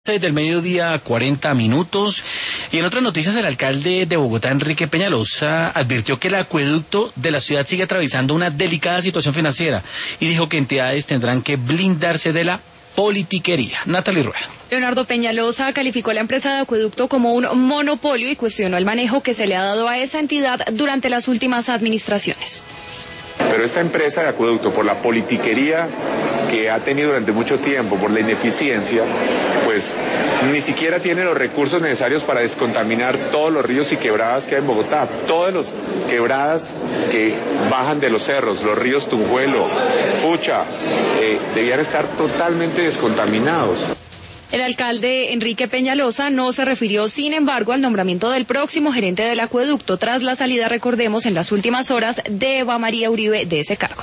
Del mediodía, 40 minutos. Y en otras noticias, el alcalde de Bogotá, Enrique Peñalosa, advirtió que el acueducto de la ciudad sigue atravesando una delicada situación financiera y dijo que entidades tendrán que blindarse de la politiquería. Natalie Rueda. Leonardo Peñalosa calificó a la empresa de acueducto como un monopolio y cuestionó el manejo que se le ha dado a esa entidad durante las últimas administraciones. Pero esta empresa de acueducto, por la politiquería que ha tenido durante mucho tiempo, por la ineficiencia, pues ni siquiera tiene los recursos necesarios para descontaminar todos los ríos y quebradas que hay en Bogotá. Todas las quebradas que bajan de los cerros, los ríos Tunjuelo, Fucha, debían estar totalmente descontaminados. El alcalde Enrique Peñalosa no se refirió, sin embargo, al nombramiento del próximo gerente del acueducto tras la salida, recordemos, en las últimas horas de Eva María Uribe de ese cargo.